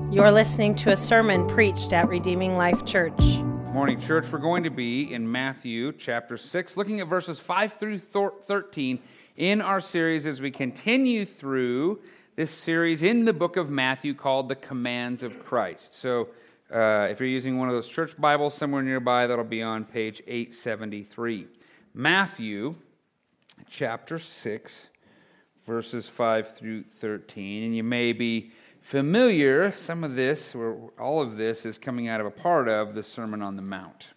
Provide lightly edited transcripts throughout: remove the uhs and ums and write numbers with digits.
You're listening to a sermon preached at Redeeming Life Church. Morning, church. We're going to be in Matthew chapter 6, looking at verses 5 through 13 in our series as we continue through this series in the book of Matthew called The Commands of Christ. So if you're using one of those church Bibles somewhere nearby, that'll be on page 873. Matthew chapter 6, verses 5 through 13. And you may be familiar, some of this, or all of this, is coming out of a part of the Sermon on the Mount.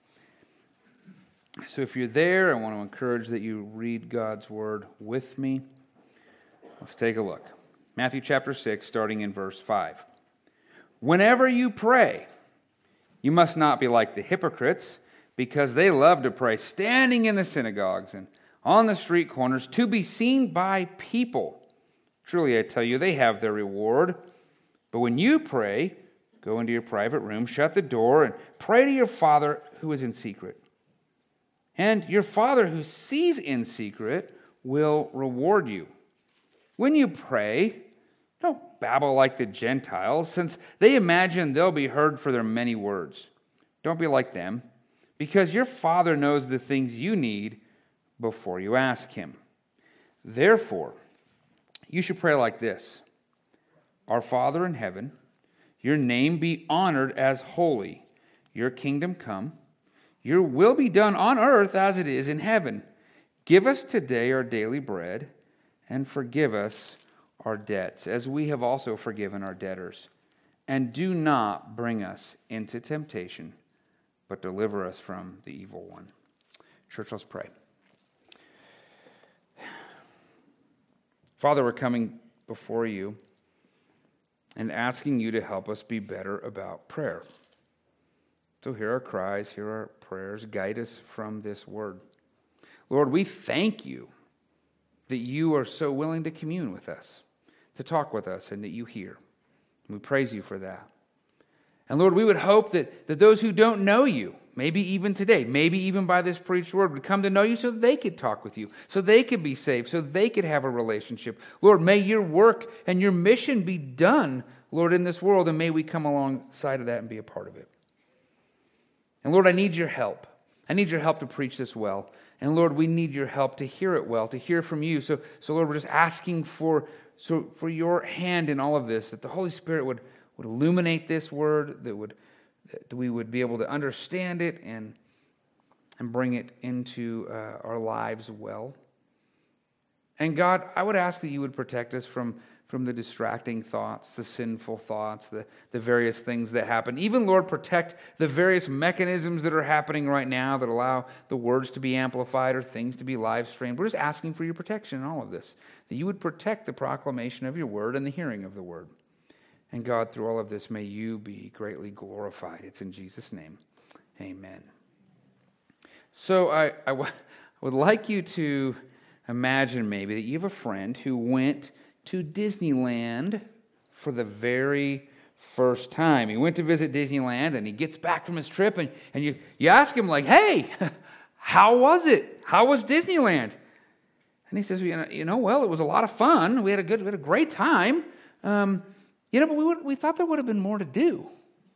So if you're there, I want to encourage that you read God's Word with me. Let's take a look. Matthew chapter 6, starting in verse 5. Whenever you pray, you must not be like the hypocrites, because they love to pray standing in the synagogues and on the street corners to be seen by people. Truly, I tell you, they have their reward. But when you pray, go into your private room, shut the door, and pray to your Father who is in secret. And your Father who sees in secret will reward you. When you pray, don't babble like the Gentiles, since they imagine they'll be heard for their many words. Don't be like them, because your Father knows the things you need before you ask Him. Therefore, you should pray like this: Our Father in heaven, your name be honored as holy. Your kingdom come. Your will be done on earth as it is in heaven. Give us today our daily bread, and forgive us our debts, as we have also forgiven our debtors. And do not bring us into temptation, but deliver us from the evil one. Church, let's pray. Father, we're coming before you and asking you to help us be better about prayer. So hear our cries, hear our prayers, guide us from this word. Lord, we thank you that you are so willing to commune with us, to talk with us, and that you hear. We praise you for that. And Lord, we would hope that those who don't know you, maybe even today, maybe even by this preached word, would come to know you so they could talk with you, so they could be saved, so they could have a relationship. Lord, may your work and your mission be done, Lord, in this world, and may we come alongside of that and be a part of it. And Lord, I need your help. I need your help to preach this well. And Lord, we need your help to hear it well, to hear from you. So Lord, we're just asking for your hand in all of this, that the Holy Spirit would illuminate this word, that we would be able to understand it and bring it into our lives well. And God, I would ask that you would protect us from the distracting thoughts, the sinful thoughts, the various things that happen. Even, Lord, protect the various mechanisms that are happening right now that allow the words to be amplified or things to be live streamed. We're just asking for your protection in all of this, that you would protect the proclamation of your word and the hearing of the word. And God, through all of this, may you be greatly glorified. It's in Jesus' name. Amen. So I would like you to imagine maybe that you have a friend who went to Disneyland for the very first time. He went to visit Disneyland, and he gets back from his trip, and you ask him, like, hey, how was it? How was Disneyland? And he says, well, it was a lot of fun. We had a great time. But we thought there would have been more to do.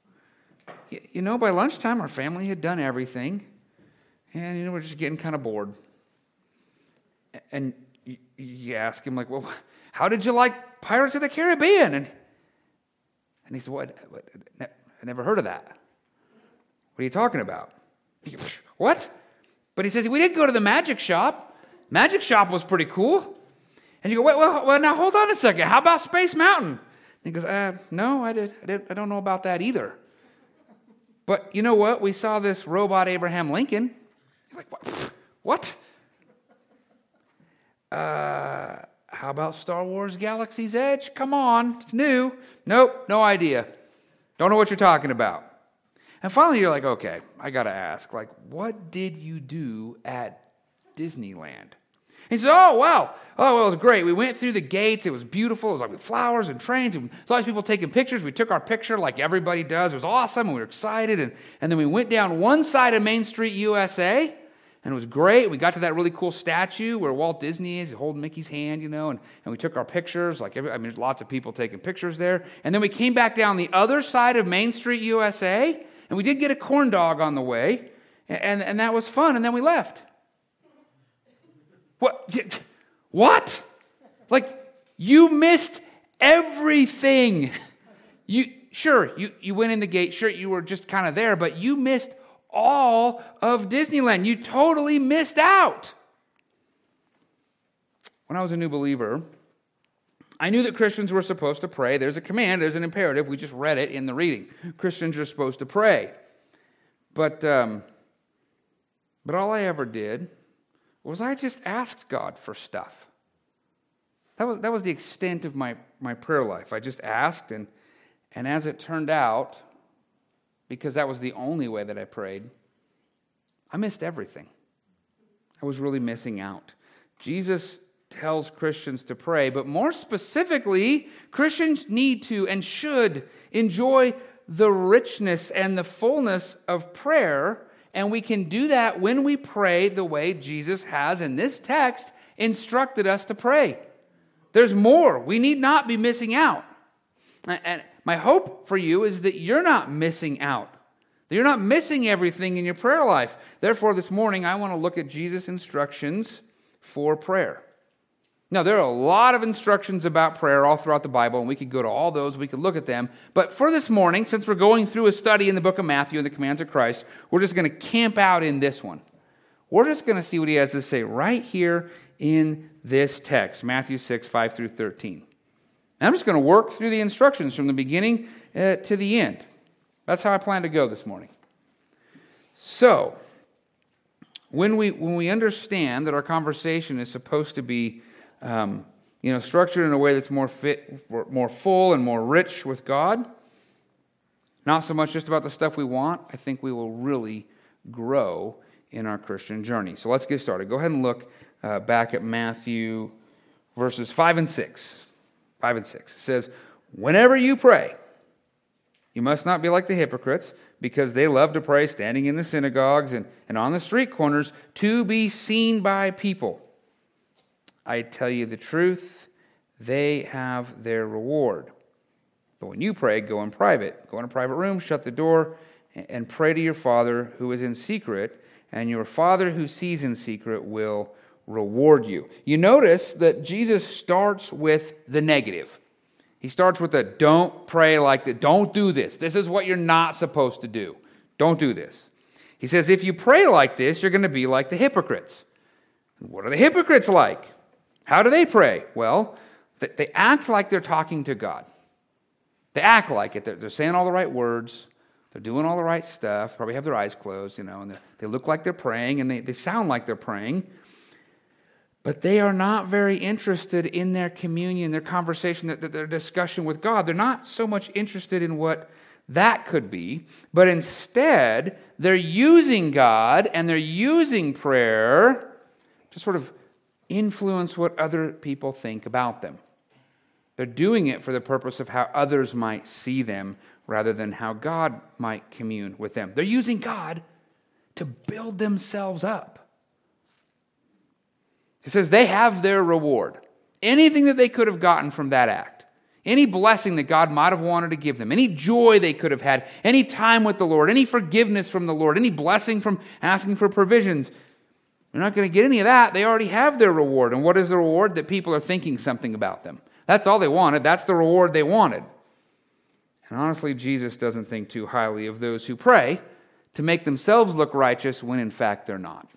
By lunchtime, our family had done everything, and we're just getting kind of bored. And you ask him, like, well, how did you like Pirates of the Caribbean? And he said, what? I never heard of that. What are you talking about? What? But he says, we didn't go to the Magic Shop. Magic Shop was pretty cool. And you go, well, now hold on a second. How about Space Mountain? And he goes, no, I don't know about that either. But you know what? We saw this robot Abraham Lincoln. You're like, what? How about Star Wars Galaxy's Edge? Come on, it's new. Nope, no idea. Don't know what you're talking about. And finally you're like, okay, I got to ask, like, what did you do at Disneyland? He says, oh, well, it was great. We went through the gates. It was beautiful. It was like with flowers and trains. And a lot of people taking pictures. We took our picture like everybody does. It was awesome, and we were excited. And then we went down one side of Main Street, USA, And it was great. We got to that really cool statue where Walt Disney is holding Mickey's hand, and we took our pictures. There's lots of people taking pictures there. And then we came back down the other side of Main Street, USA, and we did get a corn dog on the way, and that was fun, and then we left. What? You missed everything. You went in the gate. Sure, you were just kind of there, but you missed all of Disneyland. You totally missed out. When I was a new believer, I knew that Christians were supposed to pray. There's a command, there's an imperative. We just read it in the reading. Christians are supposed to pray. But all I ever did was I just asked God for stuff. That was the extent of my prayer life. I just asked, and as it turned out, because that was the only way that I prayed, I missed everything. I was really missing out. Jesus tells Christians to pray, but more specifically, Christians need to and should enjoy the richness and the fullness of prayer, and we can do that when we pray the way Jesus has, in this text, instructed us to pray. There's more. We need not be missing out. And my hope for you is that you're not missing out. That you're not missing everything in your prayer life. Therefore, this morning, I want to look at Jesus' instructions for prayer. Now, there are a lot of instructions about prayer all throughout the Bible, and we could go to all those, we could look at them. But for this morning, since we're going through a study in the book of Matthew and the commands of Christ, we're just going to camp out in this one. We're just going to see what he has to say right here in this text, Matthew 6, 5 through 13. And I'm just going to work through the instructions from the beginning to the end. That's how I plan to go this morning. So, when we understand that our conversation is supposed to be structured in a way that's more full and more rich with God, not so much just about the stuff we want, I think we will really grow in our Christian journey. So let's get started. Go ahead and look back at Matthew verses 5 and 6. 5 and 6. It says, "Whenever you pray, you must not be like the hypocrites, because they love to pray standing in the synagogues and on the street corners to be seen by people. I tell you the truth, they have their reward. But when you pray, go in private. Go in a private room, shut the door, and pray to your Father who is in secret, and your Father who sees in secret will reward you." You notice that Jesus starts with the negative. He starts with the don't pray like that. Don't do this. This is what you're not supposed to do. Don't do this. He says if you pray like this, you're going to be like the hypocrites. What are the hypocrites like? How do they pray? Well, they act like they're talking to God. They act like it. They're saying all the right words. They're doing all the right stuff. Probably have their eyes closed, and they look like they're praying, and they sound like they're praying. But they are not very interested in their communion, their conversation, their discussion with God. They're not so much interested in what that could be, but instead, they're using God and they're using prayer to sort of influence what other people think about them. They're doing it for the purpose of how others might see them rather than how God might commune with them. They're using God to build themselves up. It says they have their reward. Anything that they could have gotten from that act, any blessing that God might have wanted to give them, any joy they could have had, any time with the Lord, any forgiveness from the Lord, any blessing from asking for provisions, they're not going to get any of that. They already have their reward. And what is the reward? That people are thinking something about them. That's all they wanted. That's the reward they wanted. And honestly, Jesus doesn't think too highly of those who pray to make themselves look righteous when in fact they're not.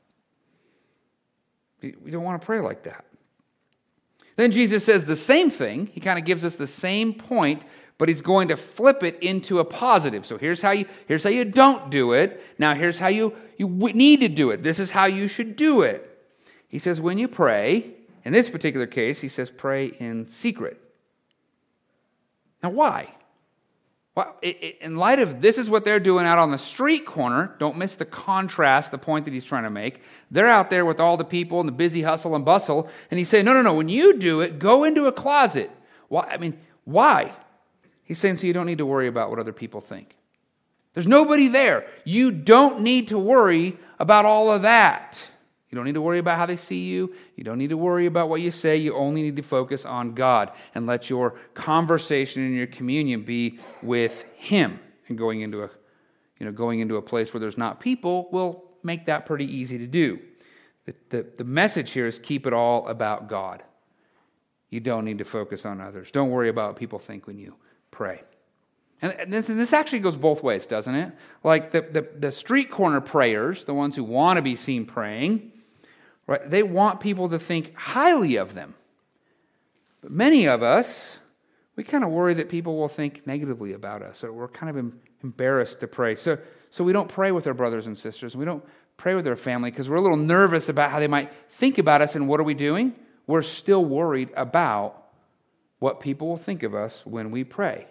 We don't want to pray like that. Then Jesus says the same thing. He kind of gives us the same point, but he's going to flip it into a positive. So here's how you don't do it. Now here's how you need to do it. This is how you should do it. He says when you pray, in this particular case, he says pray in secret. Now why? Well, in light of this is what they're doing out on the street corner, don't miss the contrast, the point that he's trying to make. They're out there with all the people and the busy hustle and bustle, and he's saying, no, when you do it, go into a closet. Why? He's saying so you don't need to worry about what other people think. There's nobody there. You don't need to worry about all of that. You don't need to worry about how they see you. You don't need to worry about what you say. You only need to focus on God and let your conversation and your communion be with Him. And going into a place where there's not people will make that pretty easy to do. The message here is keep it all about God. You don't need to focus on others. Don't worry about what people think when you pray. And this actually goes both ways, doesn't it? Like the street corner prayers, the ones who want to be seen praying, right? They want people to think highly of them. But many of us, we kind of worry that people will think negatively about us, or we're kind of embarrassed to pray. So we don't pray with our brothers and sisters. We don't pray with our family because we're a little nervous about how they might think about us. And what are we doing? We're still worried about what people will think of us when we pray.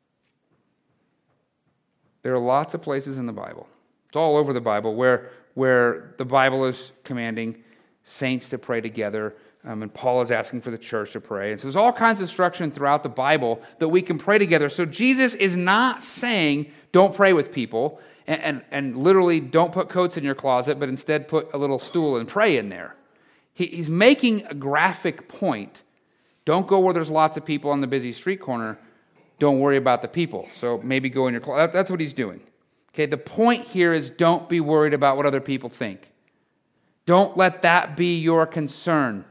There are lots of places in the Bible. It's all over the Bible where the Bible is commanding saints to pray together, and Paul is asking for the church to pray. And so there's all kinds of instruction throughout the Bible that we can pray together. So Jesus is not saying don't pray with people and literally don't put coats in your closet, but instead put a little stool and pray in there. He's making a graphic point. Don't go where there's lots of people on the busy street corner. Don't worry about the people. So maybe go in your closet. That's what he's doing. Okay, the point here is don't be worried about what other people think. Don't let that be your concern.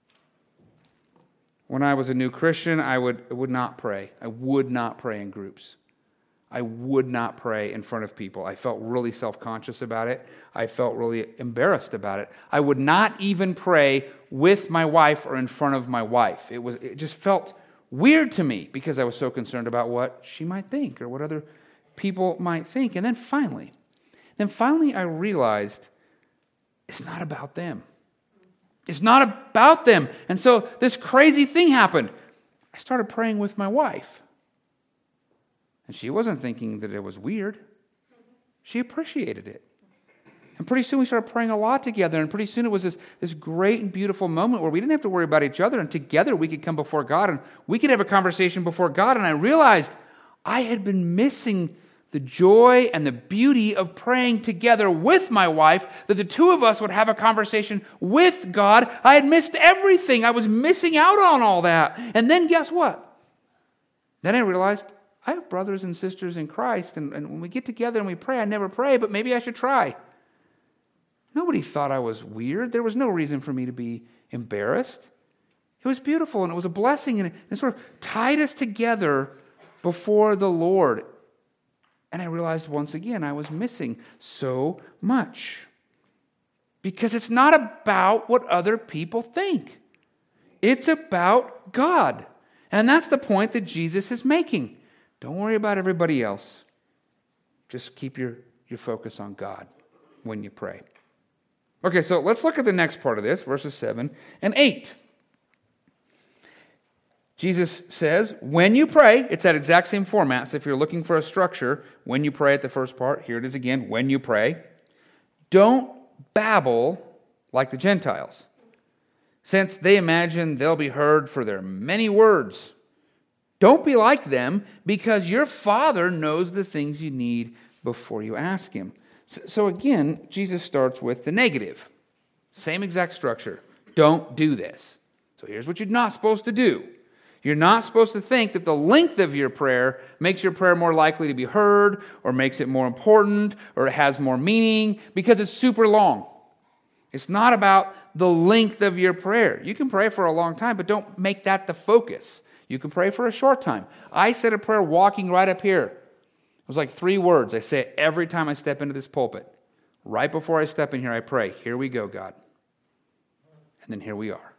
When I was a new Christian, I would not pray. I would not pray in groups. I would not pray in front of people. I felt really self-conscious about it. I felt really embarrassed about it. I would not even pray with my wife or in front of my wife. It just felt weird to me because I was so concerned about what she might think or what other people might think. And then finally I realized it's not about them. It's not about them. And so this crazy thing happened. I started praying with my wife. And she wasn't thinking that it was weird. She appreciated it. And pretty soon we started praying a lot together. And pretty soon it was this great and beautiful moment where we didn't have to worry about each other. And together we could come before God and we could have a conversation before God. And I realized I had been missing the joy and the beauty of praying together with my wife, that the two of us would have a conversation with God. I had missed everything. I was missing out on all that. And then guess what? Then I realized I have brothers and sisters in Christ, and when we get together and we pray, I never pray, but maybe I should try. Nobody thought I was weird. There was no reason for me to be embarrassed. It was beautiful, and it was a blessing, and it sort of tied us together before the Lord. And I realized once again I was missing so much. Because it's not about what other people think. It's about God. And that's the point that Jesus is making. Don't worry about everybody else. Just keep your focus on God when you pray. Okay, so let's look at the next part of this, verses 7 and 8. Jesus says, when you pray, it's that exact same format. So if you're looking for a structure, when you pray at the first part, here it is again, when you pray, don't babble like the Gentiles, since they imagine they'll be heard for their many words. Don't be like them, because your Father knows the things you need before you ask Him. So again, Jesus starts with the negative. Same exact structure. Don't do this. So here's what you're not supposed to do. You're not supposed to think that the length of your prayer makes your prayer more likely to be heard, or makes it more important, or it has more meaning, because it's super long. It's not about the length of your prayer. You can pray for a long time, but don't make that the focus. You can pray for a short time. I said a prayer walking right up here. It was like 3 words. I say it every time I step into this pulpit. Right before I step in here, I pray, here we go, God. And then here we are.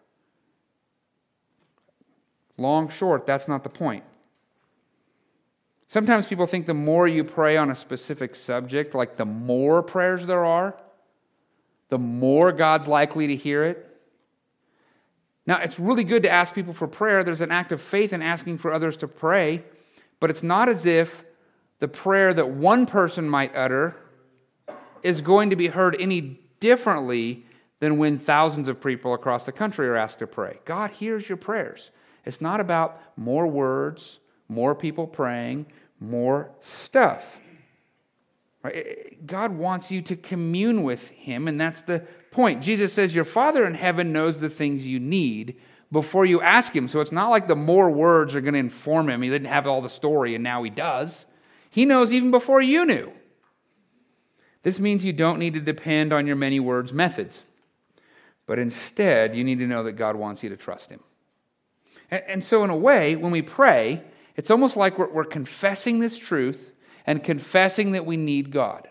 Long, short, that's not the point. Sometimes people think the more you pray on a specific subject, like the more prayers there are, the more God's likely to hear it. Now, it's really good to ask people for prayer. There's an act of faith in asking for others to pray, but it's not as if the prayer that one person might utter is going to be heard any differently than when thousands of people across the country are asked to pray. God hears your prayers. It's not about more words, more people praying, more stuff. Right? God wants you to commune with him, and that's the point. Jesus says, your Father in heaven knows the things you need before you ask him. So it's not like the more words are going to inform him. He didn't have all the story, and now he does. He knows even before you knew. This means you don't need to depend on your many words methods. But instead, you need to know that God wants you to trust him. And so in a way, when we pray, it's almost like we're confessing this truth and confessing that we need God.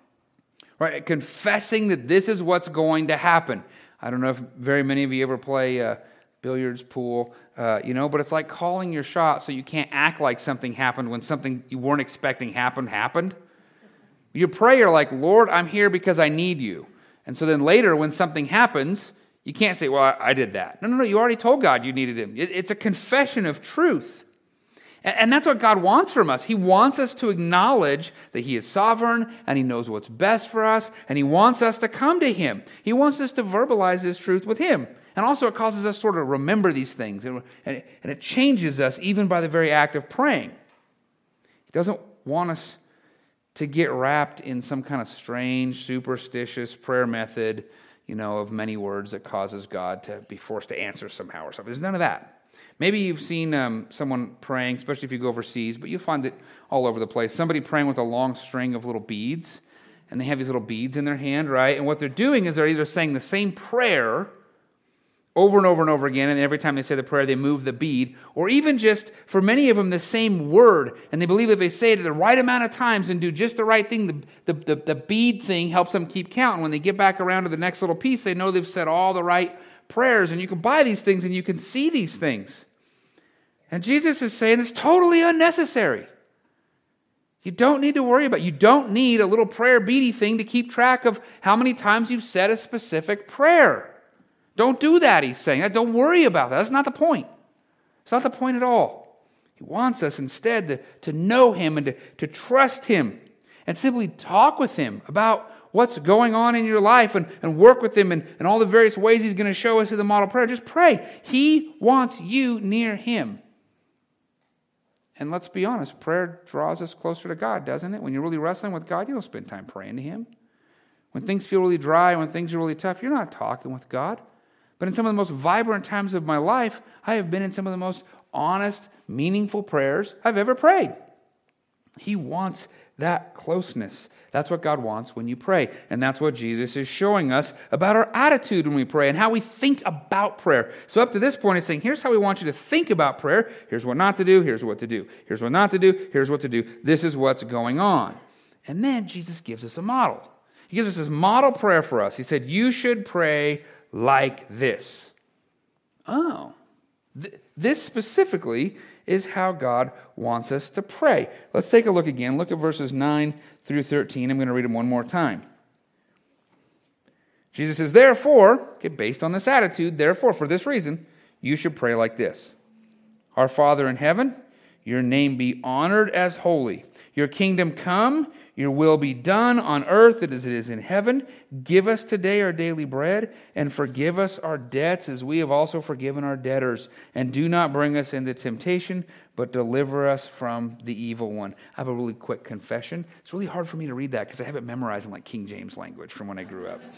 Right? Confessing that this is what's going to happen. I don't know if very many of you ever play billiards, pool, but it's like calling your shot so you can't act like something happened when something you weren't expecting happened. You pray, you're like, Lord, I'm here because I need you. And so then later when something happens, you can't say, well, I did that. No, you already told God you needed him. It's a confession of truth. And that's what God wants from us. He wants us to acknowledge that he is sovereign and he knows what's best for us, and he wants us to come to him. He wants us to verbalize this truth with him. And also it causes us sort of remember these things, and it changes us even by the very act of praying. He doesn't want us to get wrapped in some kind of strange, superstitious prayer method, of many words that causes God to be forced to answer somehow or something. There's none of that. Maybe you've seen someone praying, especially if you go overseas, but you'll find it all over the place. Somebody praying with a long string of little beads, and they have these little beads in their hand, right? And what they're doing is they're either saying the same prayer over and over and over again, and every time they say the prayer, they move the bead, or even just, for many of them, the same word, and they believe if they say it the right amount of times and do just the right thing, the bead thing helps them keep count. And when they get back around to the next little piece, they know they've said all the right prayers, and you can buy these things and you can see these things. And Jesus is saying it's totally unnecessary. You don't need to worry about it. You don't need a little prayer beady thing to keep track of how many times you've said a specific prayer. Don't do that, he's saying. Don't worry about that. That's not the point. It's not the point at all. He wants us instead to know him and to trust him and simply talk with him about what's going on in your life and work with him and all the various ways he's going to show us in the model prayer. Just pray. He wants you near him. And let's be honest, prayer draws us closer to God, doesn't it? When you're really wrestling with God, you don't spend time praying to him. When things feel really dry, when things are really tough, you're not talking with God. But in some of the most vibrant times of my life, I have been in some of the most honest, meaningful prayers I've ever prayed. He wants that closeness. That's what God wants when you pray. And that's what Jesus is showing us about our attitude when we pray and how we think about prayer. So up to this point, he's saying, here's how we want you to think about prayer. Here's what not to do. Here's what to do. Here's what not to do. Here's what to do. This is what's going on. And then Jesus gives us a model. He gives us this model prayer for us. He said, you should pray like this. Oh, this specifically is how God wants us to pray. Let's take a look again. Look at verses 9 through 13. I'm going to read them one more time. Jesus says, therefore, based on this attitude, therefore, for this reason, you should pray like this. Our Father in heaven, your name be honored as holy. Your kingdom come, your will be done on earth as it is in heaven. Give us today our daily bread, and forgive us our debts as we have also forgiven our debtors. And do not bring us into temptation, but deliver us from the evil one. I have a really quick confession. It's really hard for me to read that because I have it memorized in like King James language from when I grew up.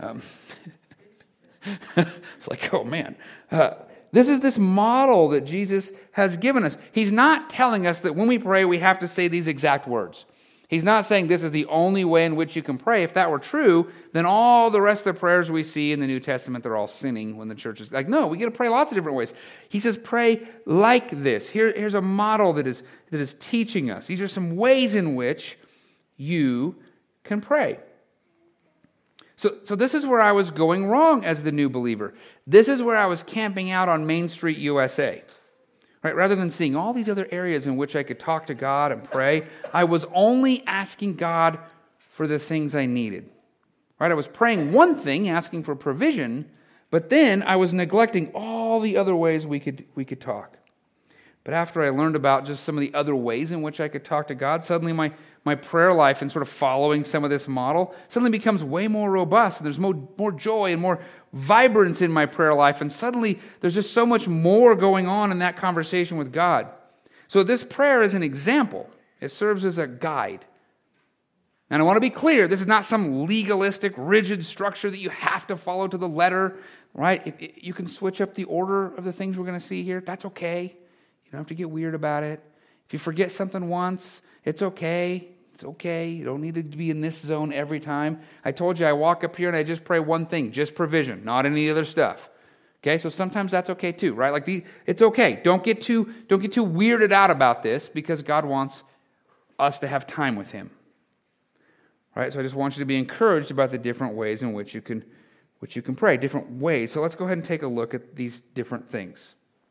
It's like, oh man. This is this model that Jesus has given us. He's not telling us that when we pray, we have to say these exact words. He's not saying this is the only way in which you can pray. If that were true, then all the rest of the prayers we see in the New Testament, they're all sinning when the church is like, no, we get to pray lots of different ways. He says, pray like this. Here's a model that is teaching us. These are some ways in which you can pray. So this is where I was going wrong as the new believer. This is where I was camping out on Main Street, USA. Right? Rather than seeing all these other areas in which I could talk to God and pray, I was only asking God for the things I needed. Right? I was praying one thing, asking for provision, but then I was neglecting all the other ways we could talk. But after I learned about just some of the other ways in which I could talk to God, suddenly my prayer life and sort of following some of this model suddenly becomes way more robust. And there's more joy and more vibrance in my prayer life. And suddenly there's just so much more going on in that conversation with God. So this prayer is an example. It serves as a guide. And I want to be clear, this is not some legalistic, rigid structure that you have to follow to the letter, right? You can switch up the order of the things we're going to see here. That's okay. You don't have to get weird about it. If you forget something once, it's okay. It's okay. You don't need to be in this zone every time. I told you I walk up here and I just pray one thing, just provision, not any other stuff. Okay, so sometimes that's okay too, right? It's okay. Don't get too weirded out about this because God wants us to have time with Him. Right? So I just want you to be encouraged about the different ways in which you can pray, different ways. So let's go ahead and take a look at these different things.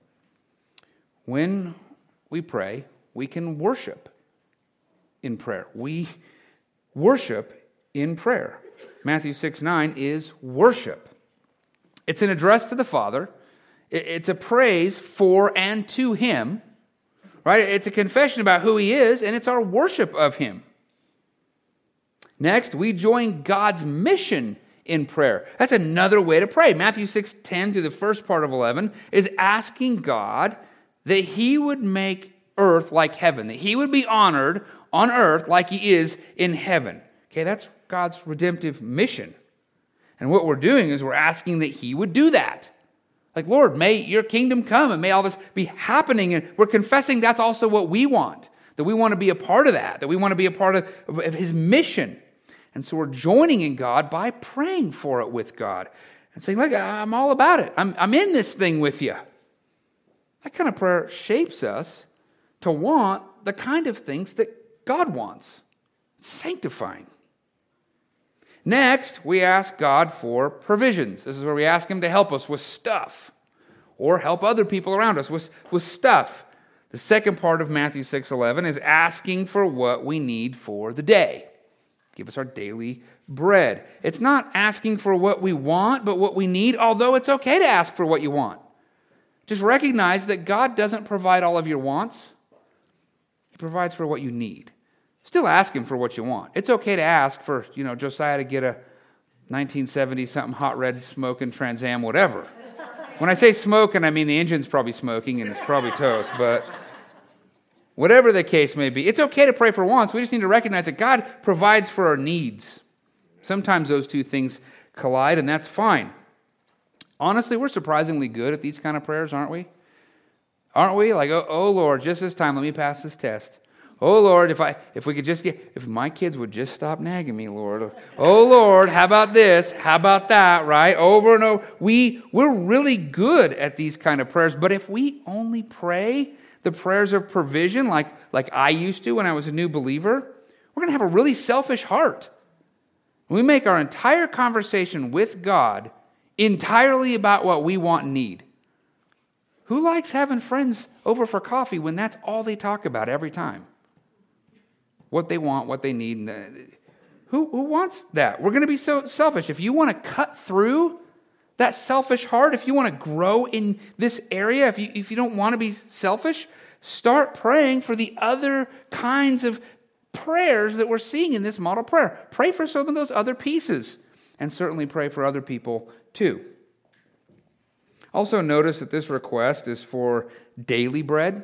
When we pray, we can worship in prayer. We worship in prayer. Matthew 6:9 is worship. It's an address to the Father. It's a praise for and to Him. Right? It's a confession about who He is, and it's our worship of Him. Next, we join God's mission in prayer. That's another way to pray. Matthew 6:10 through the first part of 11 is asking God that He would make earth like heaven, that He would be honored on earth like He is in heaven. Okay, that's God's redemptive mission. And what we're doing is we're asking that He would do that. Like, Lord, may your kingdom come and may all this be happening. And we're confessing that's also what we want, that we want to be a part of that we want to be a part of His mission. And so we're joining in God by praying for it with God and saying, look, I'm all about it. I'm in this thing with you. That kind of prayer shapes us to want the kind of things that God wants. It's sanctifying. Next, we ask God for provisions. This is where we ask Him to help us with stuff or help other people around us with stuff. The second part of Matthew 6:11 is asking for what we need for the day. Give us our daily bread. It's not asking for what we want, but what we need, although it's okay to ask for what you want. Just recognize that God doesn't provide all of your wants. He provides for what you need. Still ask Him for what you want. It's okay to ask for, Josiah to get a 1970-something hot red smoking Trans Am, whatever. When I say smoking, I mean the engine's probably smoking and it's probably toast, but whatever the case may be, it's okay to pray for wants. We just need to recognize that God provides for our needs. Sometimes those two things collide, and that's fine. Honestly, we're surprisingly good at these kind of prayers, aren't we? Aren't we? Like, oh Lord, just this time, let me pass this test. Oh Lord, if my kids would just stop nagging me, Lord. Oh Lord, how about this? How about that? Right? Over and over. We're really good at these kind of prayers, but if we only pray the prayers of provision like I used to when I was a new believer, we're going to have a really selfish heart. We make our entire conversation with God entirely about what we want and need. Who likes having friends over for coffee when that's all they talk about every time? What they want, what they need. Who wants that? We're going to be so selfish. If you want to cut through that selfish heart, if you want to grow in this area, if you don't want to be selfish, start praying for the other kinds of prayers that we're seeing in this model prayer. Pray for some of those other pieces, and certainly pray for other people too. Also notice that this request is for daily bread.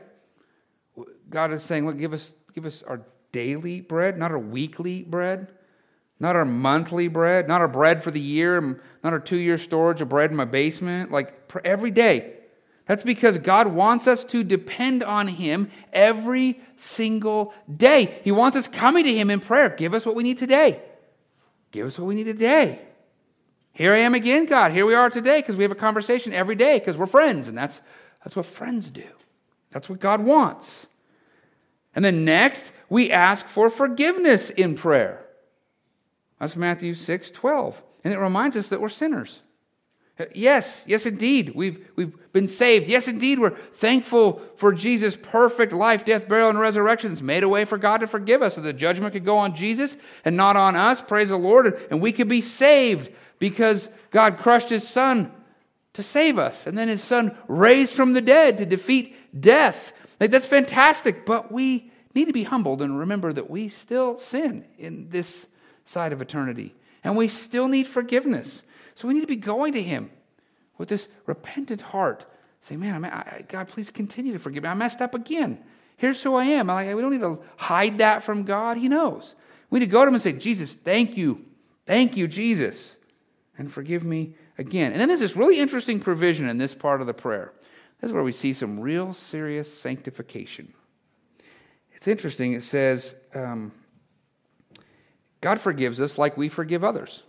God is saying, look, give us our daily bread, not our weekly bread, not our monthly bread, not our bread for the year, not our 2-year storage of bread in my basement, like every day. That's because God wants us to depend on Him every single day. He wants us coming to Him in prayer. Give us what we need today. Give us what we need today. Here I am again, God. Here we are today because we have a conversation every day because we're friends, and that's what friends do. That's what God wants. And then next, we ask for forgiveness in prayer. That's Matthew 6:12. And it reminds us that we're sinners. Yes, indeed, we've been saved. Yes, indeed, we're thankful for Jesus' perfect life, death, burial, and resurrection. It's made a way for God to forgive us so the judgment could go on Jesus and not on us. Praise the Lord. And we could be saved because God crushed His Son to save us. And then His Son raised from the dead to defeat death. Like, that's fantastic, but we need to be humbled and remember that we still sin in this side of eternity. And we still need forgiveness. So we need to be going to Him with this repentant heart. Say, man, God, please continue to forgive me. I messed up again. Here's who I am. We don't need to hide that from God. He knows. We need to go to him and say, Jesus, thank you. Thank you, Jesus. And forgive me again. And then there's this really interesting provision in this part of the prayer. This is where we see some real serious sanctification. It's interesting. It says, God forgives us like we forgive others.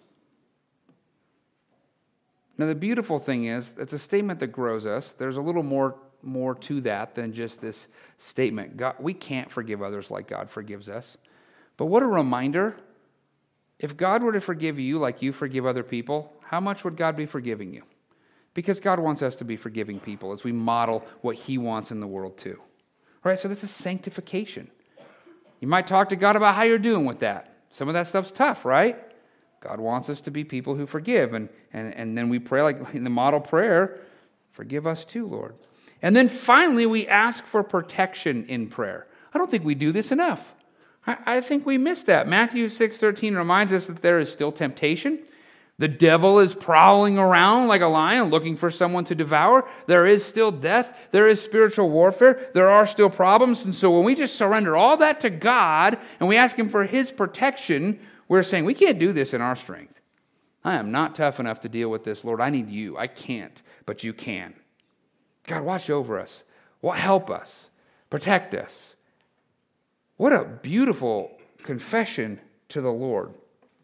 Now, the beautiful thing is, it's a statement that grows us. There's a little more to that than just this statement. God, we can't forgive others like God forgives us. But what a reminder. If God were to forgive you like you forgive other people, how much would God be forgiving you? Because God wants us to be forgiving people as we model what he wants in the world too. All right, so this is sanctification. You might talk to God about how you're doing with that. Some of that stuff's tough, right? God wants us to be people who forgive. And then we pray like in the model prayer, forgive us too, Lord. And then finally, we ask for protection in prayer. I don't think we do this enough. I think we miss that. Matthew 6:13 reminds us that there is still temptation. The devil is prowling around like a lion looking for someone to devour. There is still death. There is spiritual warfare. There are still problems. And so when we just surrender all that to God and we ask him for his protection, we're saying we can't do this in our strength. I am not tough enough to deal with this, Lord. I need you. I can't, but you can. God, watch over us. Help us. Protect us. What a beautiful confession to the Lord.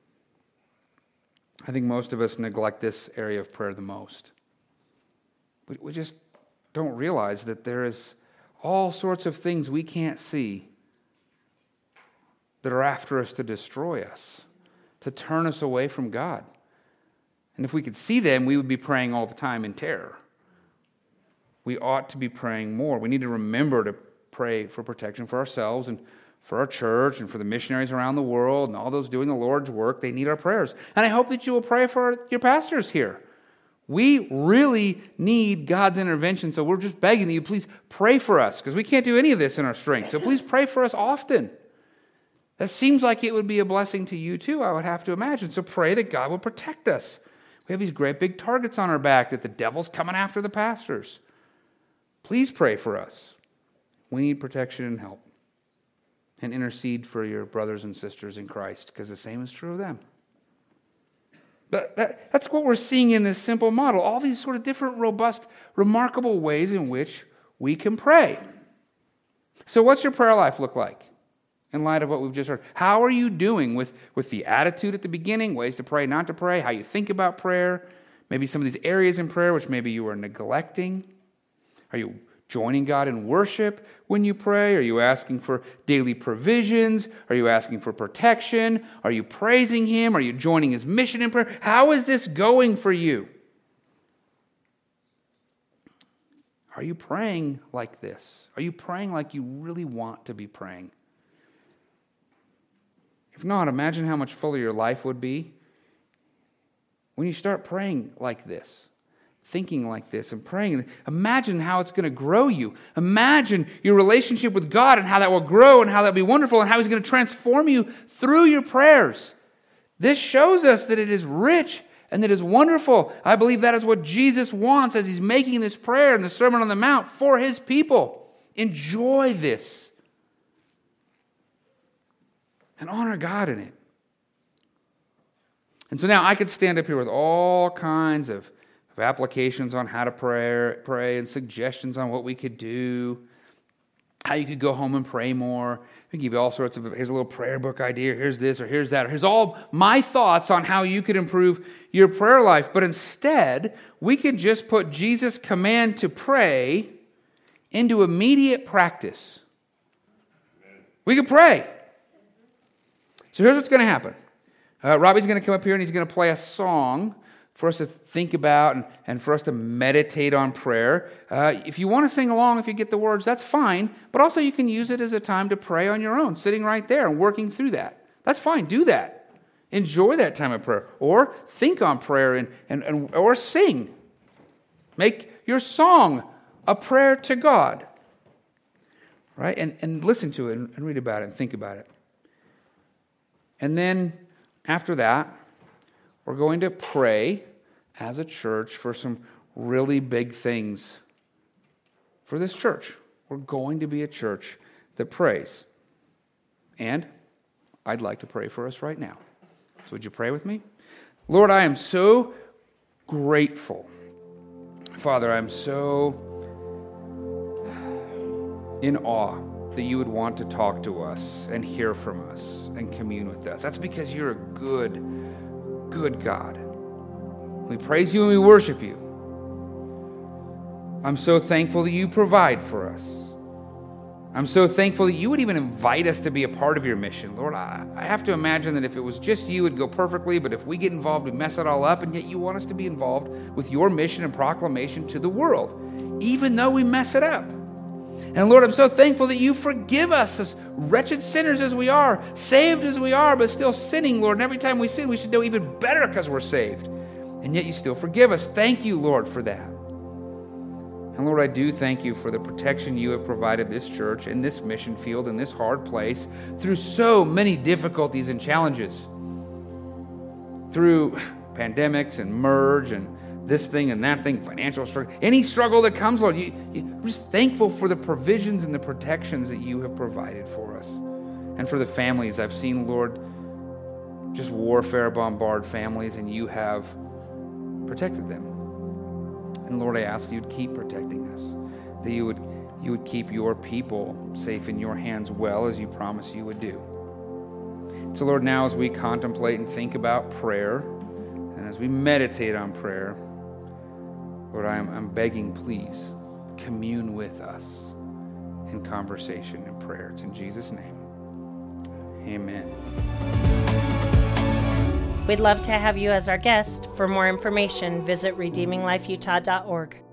I think most of us neglect this area of prayer the most. We just don't realize that there is all sorts of things we can't see that are after us to destroy us, to turn us away from God. And if we could see them, we would be praying all the time in terror. We ought to be praying more. We need to remember to pray for protection for ourselves and for our church and for the missionaries around the world and all those doing the Lord's work. They need our prayers. And I hope that you will pray for your pastors here. We really need God's intervention, so we're just begging that you please pray for us, because we can't do any of this in our strength. So please pray for us often. That seems like it would be a blessing to you too, I would have to imagine. So pray that God will protect us. We have these great big targets on our back that the devil's coming after the pastors. Please pray for us. We need protection and help. And intercede for your brothers and sisters in Christ, because the same is true of them. But that's what we're seeing in this simple model. All these sort of different, robust, remarkable ways in which we can pray. So what's your prayer life look like in light of what we've just heard? How are you doing with the attitude at the beginning, ways to pray, not to pray, how you think about prayer, maybe some of these areas in prayer which maybe you are neglecting? Are you joining God in worship when you pray? Are you asking for daily provisions? Are you asking for protection? Are you praising him? Are you joining his mission in prayer? How is this going for you? Are you praying like this? Are you praying like you really want to be praying? If not, imagine how much fuller your life would be when you start praying like this. Thinking like this and praying. Imagine how it's going to grow you. Imagine your relationship with God and how that will grow and how that will be wonderful and how he's going to transform you through your prayers. This shows us that it is rich and that it is wonderful. I believe that is what Jesus wants as he's making this prayer in the Sermon on the Mount for his people. Enjoy this and honor God in it. And so now I could stand up here with all kinds of applications on how to pray and suggestions on what we could do, how you could go home and pray more. I can give you all sorts of, here's a little prayer book idea, here's this or here's that. Here's all my thoughts on how you could improve your prayer life. But instead, we can just put Jesus' command to pray into immediate practice. We can pray. So here's what's going to happen. Robbie's going to come up here and he's going to play a song for us to think about and for us to meditate on prayer. If you want to sing along, if you get the words, that's fine. But also you can use it as a time to pray on your own, sitting right there and working through that. That's fine. Do that. Enjoy that time of prayer. Or think on prayer or sing. Make your song a prayer to God. Right? And listen to it and read about it and think about it. And then after that, we're going to pray as a church for some really big things for this church. We're going to be a church that prays. And I'd like to pray for us right now. So would you pray with me? Lord, I am so grateful. Father, I'm so in awe that you would want to talk to us and hear from us and commune with us. That's because you're a good, good God. We praise you and we worship you. I'm so thankful that you provide for us. I'm so thankful that you would even invite us to be a part of your mission. Lord, I have to imagine that if it was just you, it would go perfectly, but if we get involved, we mess it all up, and yet you want us to be involved with your mission and proclamation to the world, even though we mess it up. And Lord, I'm so thankful that you forgive us as wretched sinners as we are, saved as we are, but still sinning, Lord. And every time we sin, we should know even better because we're saved. And yet you still forgive us. Thank you, Lord, for that. And Lord, I do thank you for the protection you have provided this church in this mission field, in this hard place, through so many difficulties and challenges. Through pandemics and merge and this thing and that thing, financial struggle, any struggle that comes, Lord, we're just thankful for the provisions and the protections that you have provided for us. And for the families I've seen, Lord, just warfare bombard families, and you have protected them. And Lord, I ask you to keep protecting us, that you would keep your people safe in your hands well as you promised you would do. So Lord, now as we contemplate and think about prayer, and as we meditate on prayer, Lord, I'm begging, please, commune with us in conversation and prayer. It's in Jesus' name. Amen. We'd love to have you as our guest. For more information, visit redeeminglifeutah.org.